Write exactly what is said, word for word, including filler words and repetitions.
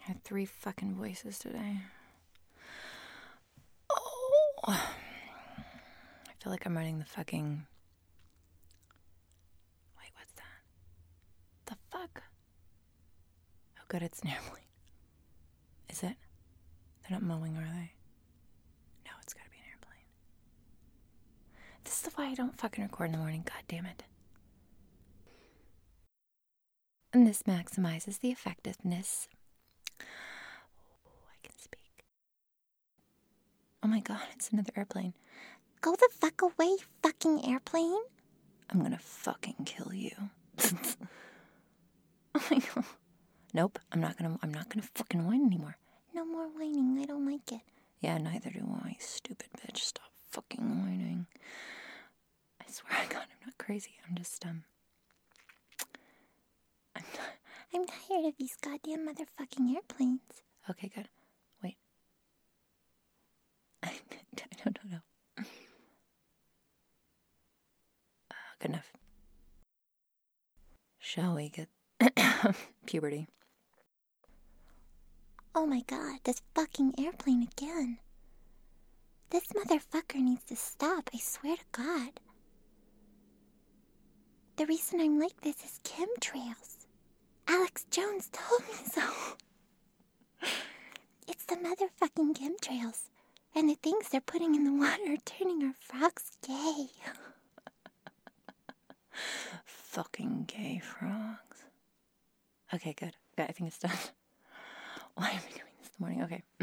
I had three fucking voices today. Oh. I feel like I'm running the fucking... Wait, what's that? The fuck? Oh, good, it's an airplane. Is it? They're not mowing, are they? No, it's gotta be an airplane. This is why I don't fucking record in the morning. God damn it. And this maximizes the effectiveness. Oh, I can speak. Oh my god, it's another airplane. Go the fuck away, you fucking airplane. I'm gonna fucking kill you. Oh my god. Nope, I'm not gonna I'm not gonna fucking whine anymore. No more whining, I don't like it. Yeah, neither do I, stupid bitch. Stop fucking whining. I swear to God, I'm not crazy. I'm just, um... I'm, I'm tired of these goddamn motherfucking airplanes. Okay, good. Wait. I don't know. Uh, good enough. Shall we get... puberty. Oh my god, this fucking airplane again. This motherfucker needs to stop, I swear to God. The reason I'm like this is chemtrails. Alex Jones told me so. It's the motherfucking chemtrails. And the things they're putting in the water are turning our frogs gay. Fucking gay frogs. Okay, good. Yeah, I think it's done. Why am I doing this in the morning? Okay.